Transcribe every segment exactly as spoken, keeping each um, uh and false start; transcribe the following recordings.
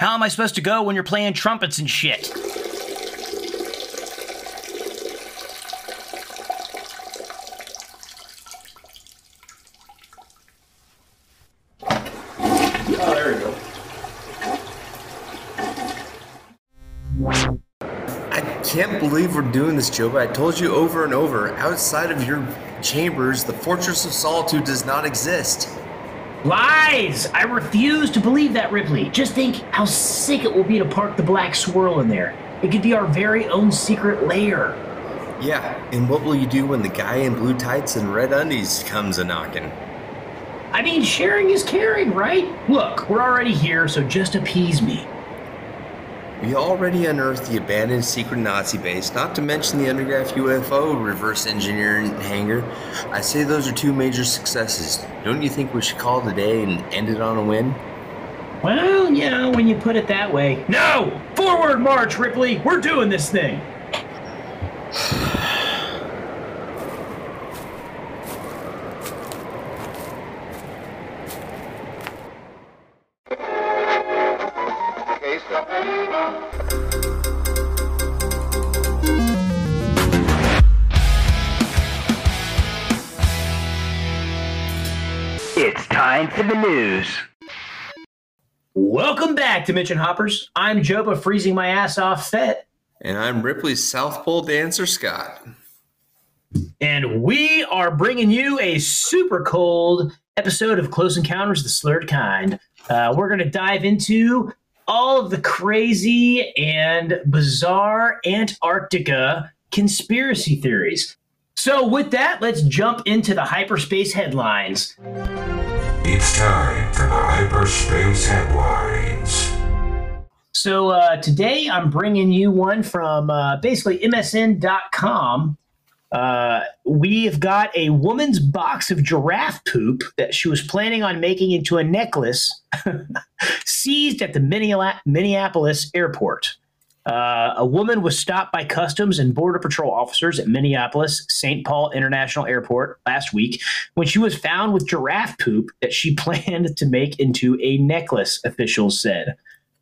How am I supposed to go when you're playing trumpets and shit? Oh, there we go. I can't believe we're doing this, Joe, but I told you over and over, outside of your chambers, the Fortress of Solitude does not exist. Lies! I refuse to believe that, Ripley. Just think how sick it will be to park the Black Swirl in there. It could be our very own secret lair. Yeah, and what will you do when the guy in blue tights and red undies comes a-knocking? I mean, sharing is caring, right? Look, we're already here, so just appease me. We already unearthed the abandoned secret Nazi base, not to mention the underground U F O reverse engineering hangar. I say those are two major successes. Don't you think we should call it a day and end it on a win? Well, yeah, when you put it that way. No! Forward march, Ripley! We're doing this thing! It's time for the news. Welcome back, Dimension Hoppers. I'm Joba freezing my ass off Fett. And I'm Ripley's South Pole dancer, Scott. And we are bringing you a super cold episode of Close Encounters of the Slurred Kind. Uh, we're going to dive into all of the crazy and bizarre Antarctica conspiracy theories. So with that, let's jump into the hyperspace headlines. It's time for the hyperspace headlines. So uh, today I'm bringing you one from uh, basically M S N dot com. Uh, we've got a woman's box of giraffe poop that she was planning on making into a necklace seized at the Minneapolis airport. Uh, a woman was stopped by Customs and Border Patrol officers at Minneapolis Saint Paul International Airport last week when she was found with giraffe poop that she planned to make into a necklace, officials said.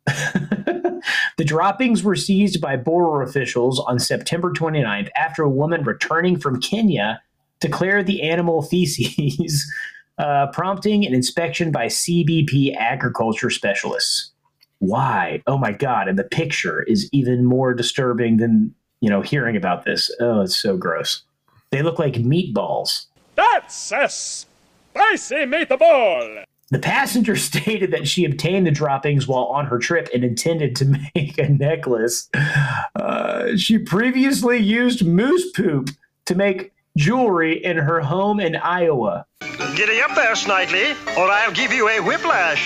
The droppings were seized by border officials on September twenty-ninth after a woman returning from Kenya declared the animal feces, uh, prompting an inspection by C B P agriculture specialists. Why? Oh my God. And the picture is even more disturbing than, you know, hearing about this. Oh, it's so gross. They look like meatballs. That's a spicy meatball. The passenger stated that she obtained the droppings while on her trip and intended to make a necklace. Uh, she previously used moose poop to make jewelry in her home in Iowa. Giddy up there, Snidely, or I'll give you a whiplash.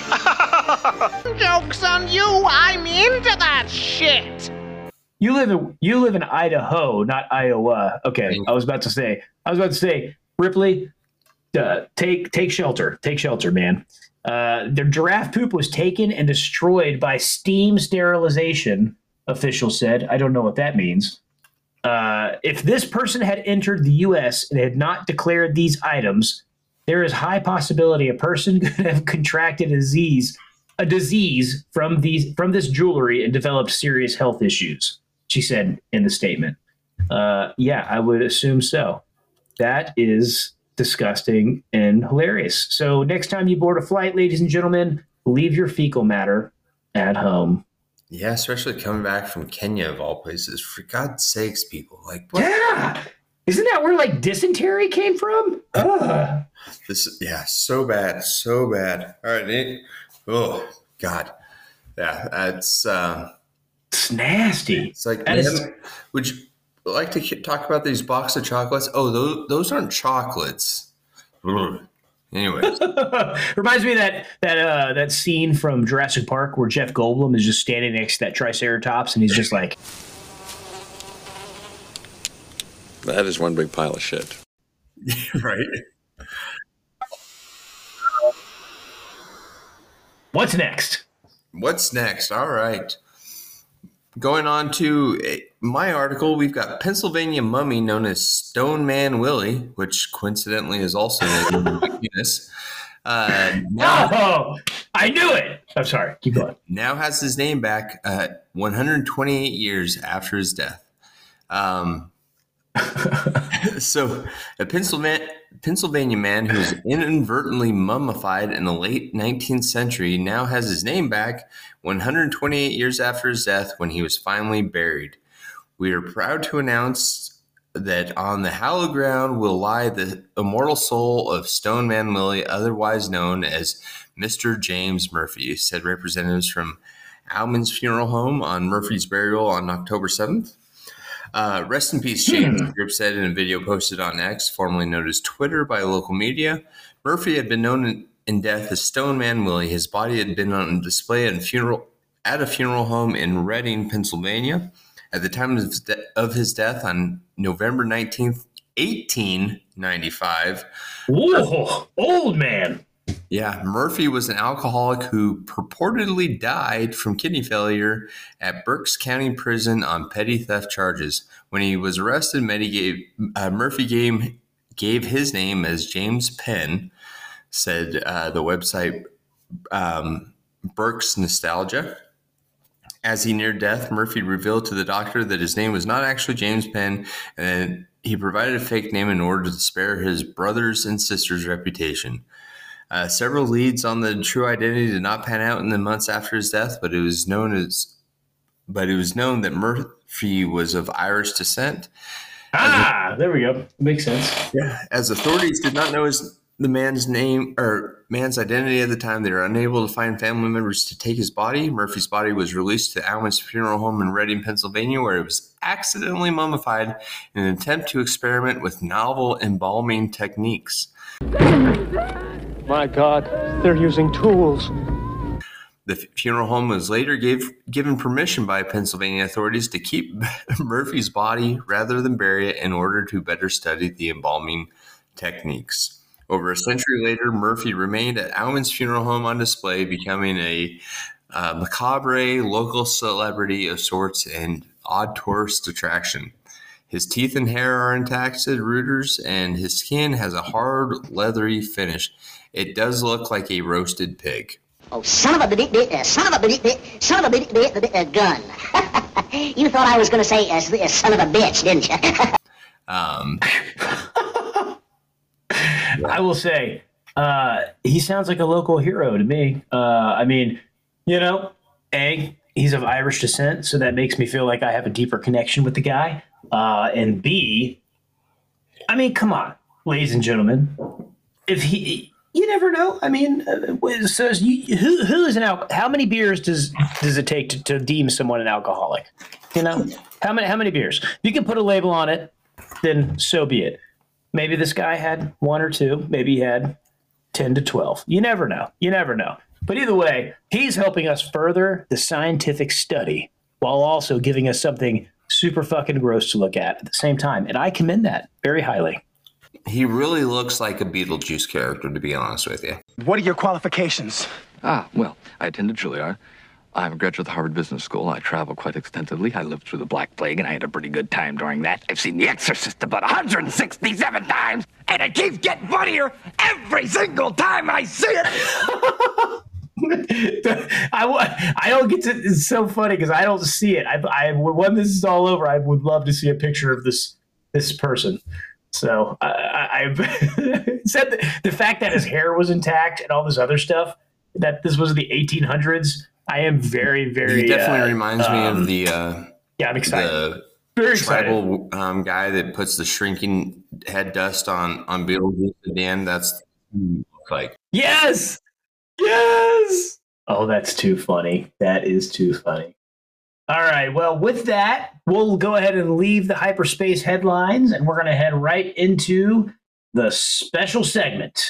Joke's on you, I'm into that shit. You live in you live in Idaho, not Iowa. Okay, I was about to say, I was about to say, Ripley, uh, take take shelter, take shelter, man. Uh, their giraffe poop was taken and destroyed by steam sterilization, officials said. I don't know what that means. Uh, if this person had entered the U S and had not declared these items, there is high possibility a person could have contracted a disease, a disease from these from this jewelry and developed serious health issues, she said in the statement. Uh, yeah, I would assume so. That is disgusting and hilarious. So next time you board a flight, ladies and gentlemen, leave your fecal matter at home. Yeah, especially coming back from Kenya, of all places. For God's sakes, people. Like, what? Yeah! Isn't that where, like, dysentery came from? Ugh. This, yeah, so bad, so bad. All right, Nate. Oh, God. Yeah, that's... Uh, it's nasty. It's like, man, is... would you like to talk about these box of chocolates? Oh, those, those aren't chocolates. Anyways. Reminds me of that that uh, that scene from Jurassic Park where Jeff Goldblum is just standing next to that Triceratops and he's just like, that is one big pile of shit. Right. What's next? What's next? All right. Going on to my article, we've got Pennsylvania mummy known as Stone Man Willie, which coincidentally is also named Venus. Uh, now, oh, I knew it. I'm sorry. Keep going. Now has his name back uh, one hundred twenty-eight years after his death. Um, so a Pennsylvania, Pennsylvania man who was inadvertently mummified in the late nineteenth century now has his name back one hundred twenty-eight years after his death when he was finally buried. We are proud to announce that on the hallowed ground will lie the immortal soul of Stone Man Willie, otherwise known as Mister James Murphy, said representatives from Alman's Funeral Home on Murphy's burial on October seventh. Uh, rest in peace, James, the group said in a video posted on X, formerly known as Twitter by local media. Murphy had been known in, in death as Stone Man Willie. His body had been on display at a funeral, at a funeral home in Reading, Pennsylvania. At the time of his, de- of his death on November nineteenth, eighteen ninety-five. Whoa, old man. Yeah, Murphy was an alcoholic who purportedly died from kidney failure at Berks County Prison on petty theft charges. When he was arrested, Medi gave, uh, Murphy gave, gave his name as James Penn, said uh, the website um, Berks Nostalgia. As he neared death, Murphy revealed to the doctor that his name was not actually James Penn, and he provided a fake name in order to spare his brothers and sisters' reputation. Uh, several leads on the true identity did not pan out in the months after his death, but it was known as, but it was known that Murphy was of Irish descent. Ah, there we go. Makes sense. Yeah, as authorities did not know his the man's name or man's identity at the time, they were unable to find family members to take his body. Murphy's body was released to Alman's Funeral Home in Reading, Pennsylvania, where it was accidentally mummified in an attempt to experiment with novel embalming techniques. My God, they're using tools. The funeral home was later gave, given permission by Pennsylvania authorities to keep Murphy's body rather than bury it in order to better study the embalming techniques. Over a century later, Murphy remained at Alman's Funeral Home on display, becoming a uh, macabre local celebrity of sorts and odd tourist attraction. His teeth and hair are intact, said Reuters, and his skin has a hard, leathery finish. It does look like a roasted pig. Oh, son of a bit, bit, uh, son of a bit, bit, son of a bit, bit, bit, uh, gun. You thought I was going to say uh, uh, son of a bitch, didn't you? um... I will say, uh, he sounds like a local hero to me. Uh, I mean, you know, A, he's of Irish descent, so that makes me feel like I have a deeper connection with the guy. Uh, and B, I mean, come on, ladies and gentlemen. If he, you never know. I mean, uh, so you, who who is an al- How many beers does does it take to, to deem someone an alcoholic? You know, how many how many beers? You can put a label on it, then so be it. Maybe this guy had one or two. Maybe he had ten to twelve. You never know. You never know. But either way, he's helping us further the scientific study while also giving us something super fucking gross to look at at the same time. And I commend that very highly. He really looks like a Beetlejuice character, to be honest with you. What are your qualifications? Ah, well, I attended Juilliard. I'm a graduate of the Harvard Business School. I travel quite extensively. I lived through the Black Plague, and I had a pretty good time during that. I've seen The Exorcist about one hundred sixty-seven times, and it keeps getting funnier every single time I see it. I, I don't get to. It's so funny because I don't see it. I, I when this is all over, I would love to see a picture of this this person. So I, I, I've said the, the fact that his hair was intact and all this other stuff, that this was the eighteen hundreds. I am very, very. He definitely uh, reminds um, me of the. Uh, yeah, I'm excited. The very tribal um, guy that puts the shrinking head dust on on Beetlejuice at the end. That's like. Yes. Yes. Oh, that's too funny. That is too funny. All right. Well, with that, we'll go ahead and leave the hyperspace headlines, and we're going to head right into the special segment.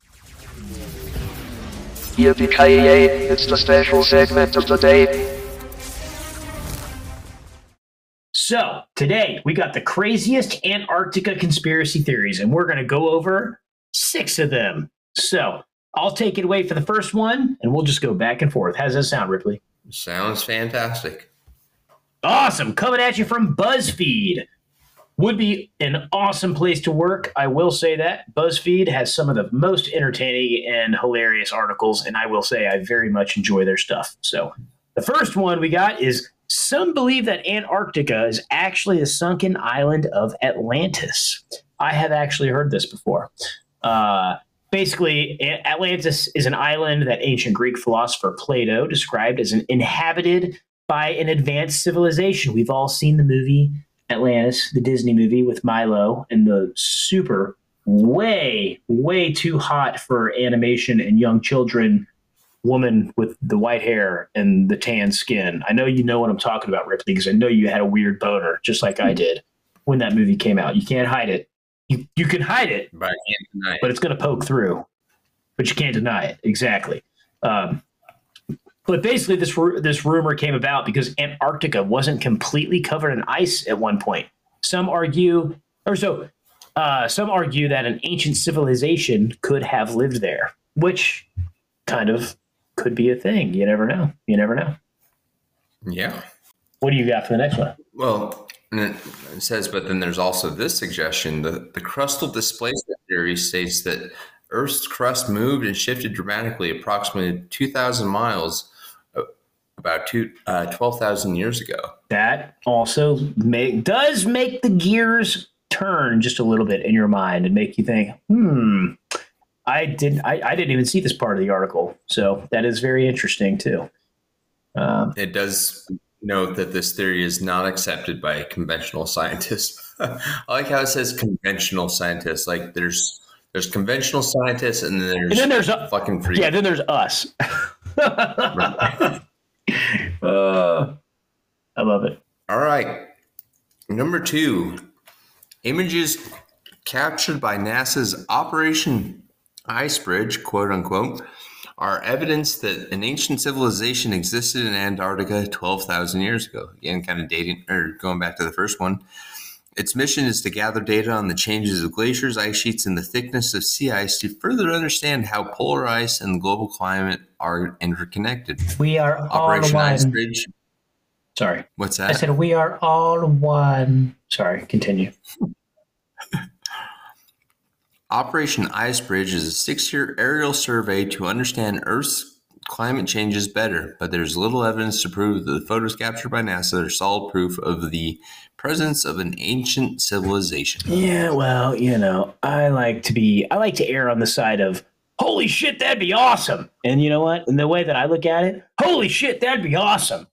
Yippee-ki-yay, it's the special segment of the day. So, today, we got the craziest Antarctica conspiracy theories, and we're going to go over six of them. So, I'll take it away for the first one, and we'll just go back and forth. How does that sound, Ripley? Sounds fantastic. Awesome. Coming at you from BuzzFeed. Would be an awesome place to work. I will say that. BuzzFeed has some of the most entertaining and hilarious articles, and I will say I very much enjoy their stuff. So the first one we got is some believe that Antarctica is actually the sunken island of Atlantis. I have actually heard this before. Uh, basically, Atlantis is an island that ancient Greek philosopher Plato described as an inhabited by an advanced civilization. We've all seen the movie Atlantis, the Disney movie with Milo and the super, way, way too hot for animation and young children woman with the white hair and the tan skin. I know you know what I'm talking about, Ripley, because I know you had a weird boner, just like I did when that movie came out. You can't hide it. You you can hide it, but, I can't deny it. But it's going to poke through. But you can't deny it. Exactly. Um, But basically, this this rumor came about because Antarctica wasn't completely covered in ice at one point. Some argue, or so, uh, some argue that an ancient civilization could have lived there, which kind of could be a thing. You never know. You never know. Yeah. What do you got for the next one? Well, it says, but then there's also this suggestion: the the crustal displacement theory states that Earth's crust moved and shifted dramatically, approximately two thousand miles. About two, uh, twelve thousand years ago. That also make, does make the gears turn just a little bit in your mind and make you think, hmm, I didn't, I, I didn't even see this part of the article. So that is very interesting too. Um, it does note that this theory is not accepted by conventional scientists. I like how it says conventional scientists. Like there's there's conventional scientists and then there's, and then there's a, fucking free. Yeah, then there's us. Right. Uh, I love it. All right. Number two, images captured by NASA's Operation Icebridge, quote unquote, are evidence that an ancient civilization existed in Antarctica twelve thousand years ago. Again, kind of dating or going back to the first one. Its mission is to gather data on the changes of glaciers, ice sheets, and the thickness of sea ice to further understand how polar ice and the global climate are interconnected. We are Operation all one. Icebridge. Sorry. What's that? I said we are all one. Sorry, continue. Operation Icebridge is a six-year aerial survey to understand Earth's climate changes better, but there's little evidence to prove that the photos captured by NASA are solid proof of the presence of an ancient civilization. Yeah, well, you know, I like to be, I like to err on the side of, holy shit, that'd be awesome. And you know what? In the way that I look at it, holy shit, that'd be awesome.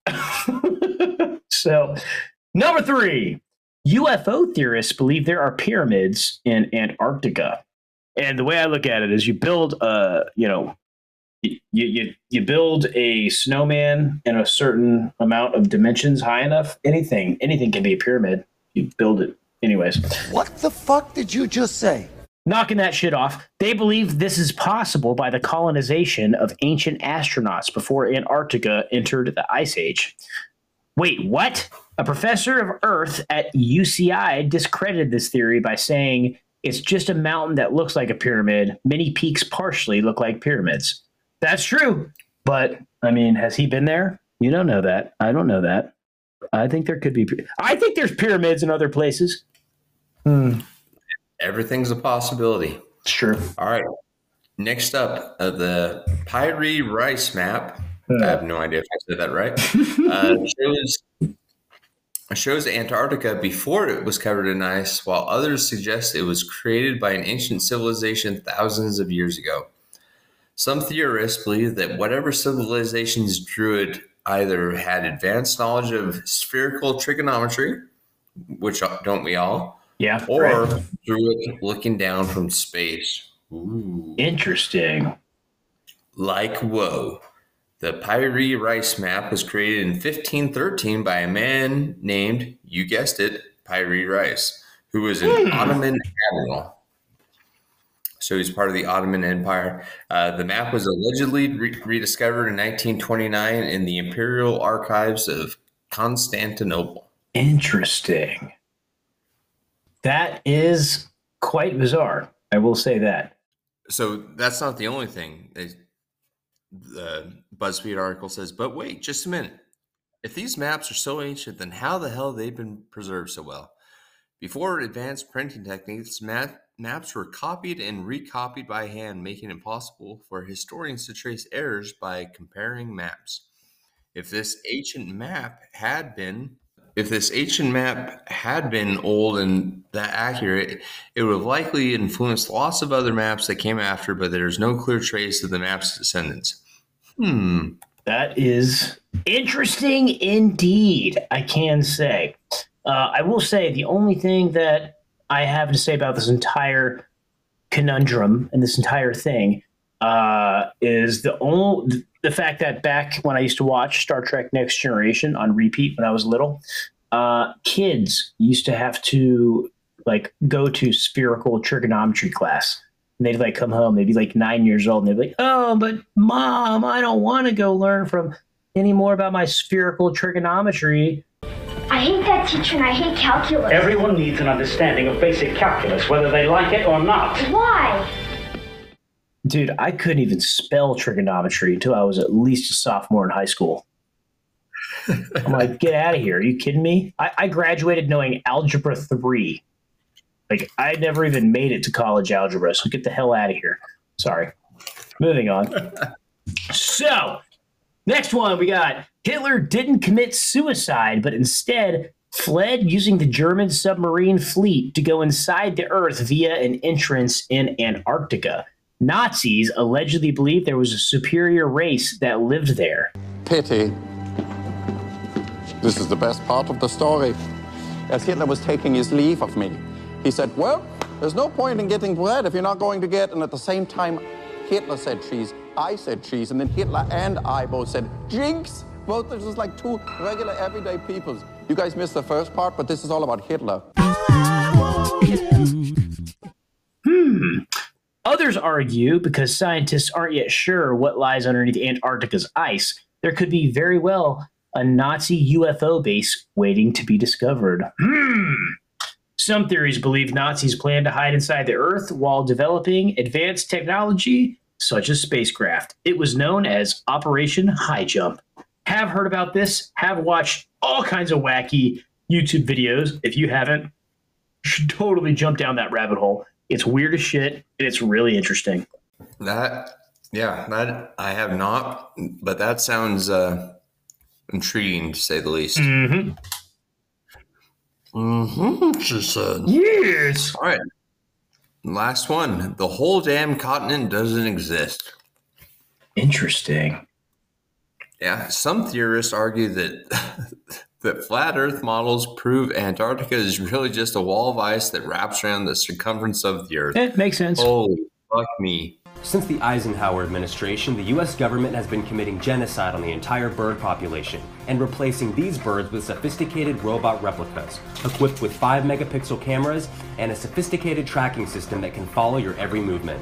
So, number three, U F O theorists believe there are pyramids in Antarctica. And the way I look at it is you build a, you know, You, you you build a snowman in a certain amount of dimensions high enough, anything anything can be a pyramid. You build it anyways. What the fuck did you just say? Knocking that shit off. They believe this is possible by the colonization of ancient astronauts before Antarctica entered the Ice Age. Wait, what? A professor of Earth at U C I discredited this theory by saying it's just a mountain that looks like a pyramid. Many peaks partially look like pyramids. That's true. But, I mean, has he been there? You don't know that. I don't know that. I think there could be. I think there's pyramids in other places. Hmm. Everything's a possibility. It's true. All right. Next up, uh, the Piri Rice map. Uh, I have no idea if I said that right. uh, shows, shows Antarctica before it was covered in ice, while others suggest it was created by an ancient civilization thousands of years ago. Some theorists believe that whatever civilizations drew it either had advanced knowledge of spherical trigonometry, which don't we all? Yeah. Or right. drew it looking down from space. Ooh. Interesting. Like whoa. The Piri Rice map was created in fifteen thirteen by a man named, you guessed it, Piri Rice, who was an hmm. Ottoman admiral. So he's part of the Ottoman Empire. Uh, the map was allegedly re- rediscovered in nineteen twenty-nine in the Imperial Archives of Constantinople. Interesting. That is quite bizarre. I will say that. So that's not the only thing. They, the BuzzFeed article says, but wait, just a minute. If these maps are so ancient, then how the hell have they been preserved so well? Before advanced printing techniques, map, maps were copied and recopied by hand, making it possible for historians to trace errors by comparing maps. If this ancient map had been If this ancient map had been old and that accurate, it would have likely influenced lots of other maps that came after, but there's no clear trace of the map's descendants. Hmm. That is interesting indeed, I can say. Uh, I will say the only thing that I have to say about this entire conundrum and this entire thing uh, is the only... the fact that back when I used to watch Star Trek Next Generation on repeat when I was little, uh, kids used to have to like go to spherical trigonometry class. And they'd like come home, they'd be like nine years old, and they'd be like, oh, but Mom, I don't want to go learn from any more about my spherical trigonometry. I hate that teacher and I hate calculus. Everyone needs an understanding of basic calculus, whether they like it or not. Why? Dude, I couldn't even spell trigonometry until I was at least a sophomore in high school. I'm like, get out of here. Are you kidding me? I, I graduated knowing algebra three. Like, I never even made it to college algebra, so get the hell out of here. Sorry. Moving on. So, next one we got Hitler didn't commit suicide, but instead fled using the German submarine fleet to go inside the Earth via an entrance in Antarctica. Nazis allegedly believed there was a superior race that lived there. Pity. This is the best part of the story. As Hitler was taking his leave of me, he said, well, there's no point in getting bread if you're not going to get, and at the same time, Hitler said cheese, I said cheese, and then Hitler and I both said jinx. Both are just like two regular everyday peoples. You guys missed the first part, but this is all about Hitler. Hmm. Others argue, because scientists aren't yet sure what lies underneath Antarctica's ice, there could be very well a Nazi U F O base waiting to be discovered. Hmm. Some theories believe Nazis plan to hide inside the Earth while developing advanced technology such as spacecraft. It was known as Operation High Jump. Have heard about this, have watched all kinds of wacky YouTube videos. If you haven't, you should totally jump down that rabbit hole. It's weird as shit, and it's really interesting. That, yeah, that I have not, but that sounds uh, intriguing to say the least. Mm-hmm. Mm-hmm, she said. Yes. All right. Last one. The whole damn continent doesn't exist. Interesting. Yeah, some theorists argue that that flat Earth models prove Antarctica is really just a wall of ice that wraps around the circumference of the Earth. It makes sense. Holy fuck me. Since the Eisenhower administration, the U S government has been committing genocide on the entire bird population and replacing these birds with sophisticated robot replicas, equipped with five megapixel cameras and a sophisticated tracking system that can follow your every movement.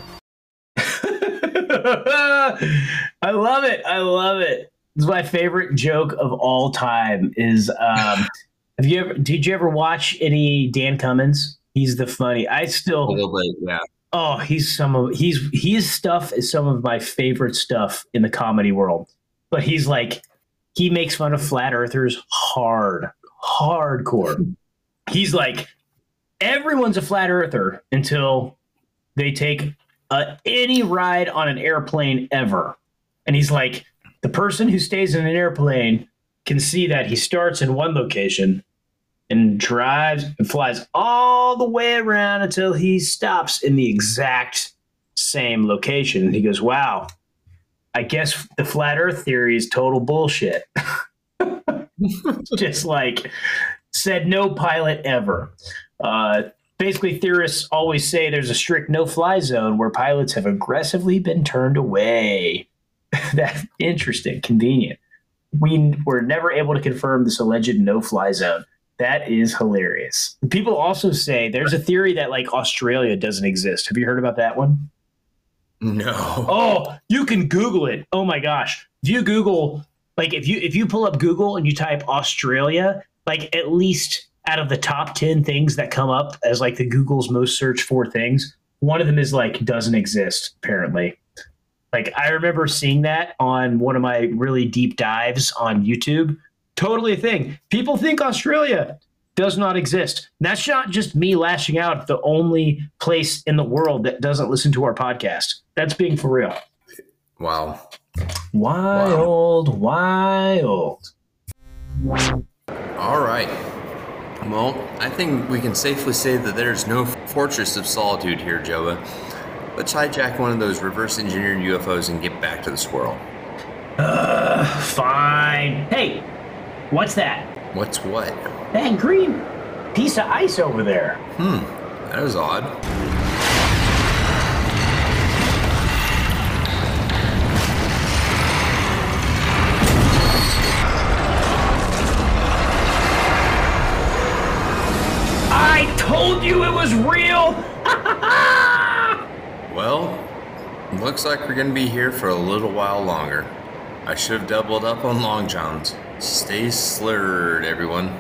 I love it. I love it. This is my favorite joke of all time. Is um, have you ever? Did you ever watch any Dan Cummins? He's the funny. I still a little bit, yeah. Oh, he's some of he's his stuff is some of my favorite stuff in the comedy world. But he's like he makes fun of flat earthers hard, hardcore. He's like everyone's a flat earther until they take uh, any ride on an airplane ever, and he's like. The person who stays in an airplane can see that he starts in one location and drives and flies all the way around until he stops in the exact same location. And he goes, wow, I guess the flat earth theory is total bullshit. Just like said no pilot ever. Uh, basically, theorists always say there's a strict no-fly zone where pilots have aggressively been turned away. That's interesting, convenient. We were never able to confirm this alleged no-fly zone. That is hilarious. People also say there's a theory that like Australia doesn't exist. Have you heard about that one? No. Oh, you can Google it. Oh my gosh. If you Google, like if you if you pull up Google and you type Australia, like at least out of the top ten things that come up as like the Google's most searched for things, one of them is like doesn't exist, apparently. Like, I remember seeing that on one of my really deep dives on YouTube. Totally a thing. People think Australia does not exist. And that's not just me lashing out at the only place in the world that doesn't listen to our podcast. That's being for real. Wow. Wild, wow. wild. All right. Well, I think we can safely say that there's no fortress of solitude here, Joa. Let's hijack one of those reverse engineered U F Os and get back to the squirrel. Uh, fine. Hey, what's that? What's what? That green piece of ice over there. Hmm, that was odd. I told you it was real! Well, looks like we're gonna be here for a little while longer. I should have doubled up on Long Johns. Stay slurred, everyone.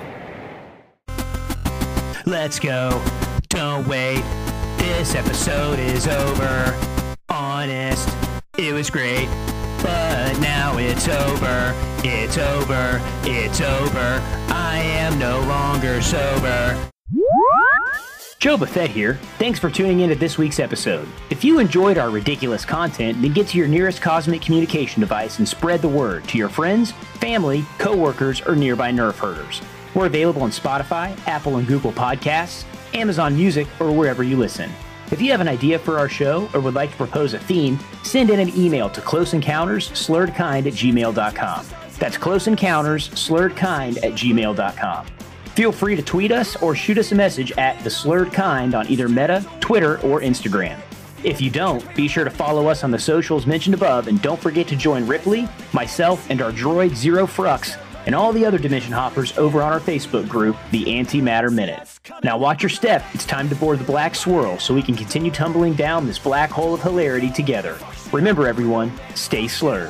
Let's go. Don't wait. This episode is over. Honest, it was great. But now it's over. It's over. It's over. I am no longer sober. Joba Fett here. Thanks for tuning in to this week's episode. If you enjoyed our ridiculous content, then get to your nearest cosmic communication device and spread the word to your friends, family, coworkers, or nearby nerf herders. We're available on Spotify, Apple and Google Podcasts, Amazon Music, or wherever you listen. If you have an idea for our show or would like to propose a theme, send in an email to closeencountersslurredkind at gmail dot com. That's closeencountersslurredkind at gmail dot com. Feel free to tweet us or shoot us a message at The Slurred Kind on either Meta, Twitter, or Instagram. If you don't, be sure to follow us on the socials mentioned above, and don't forget to join Ripley, myself, and our droid Zero Frux, and all the other Dimension Hoppers over on our Facebook group, The Antimatter Minute. Now watch your step. It's time to board the Black Swirl so we can continue tumbling down this black hole of hilarity together. Remember, everyone, stay slurred.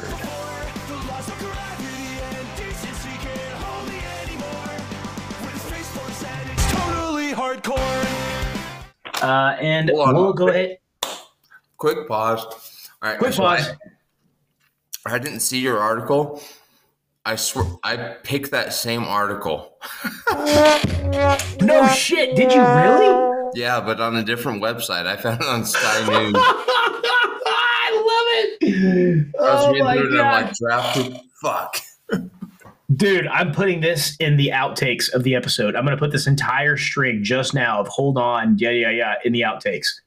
Uh, and Hold on, we'll go quick, ahead. Quick pause. All right. Quick so pause. I, I didn't see your article. I swear I picked that same article. No shit. Did you really? Yeah, but on a different website. I found it on Sky News. I love it. I was Oh reading my through it and I'm god. like, draft. Fuck. Dude, I'm putting this in the outtakes of the episode. I'm going to put this entire string just now of hold on, yeah, yeah, yeah, in the outtakes.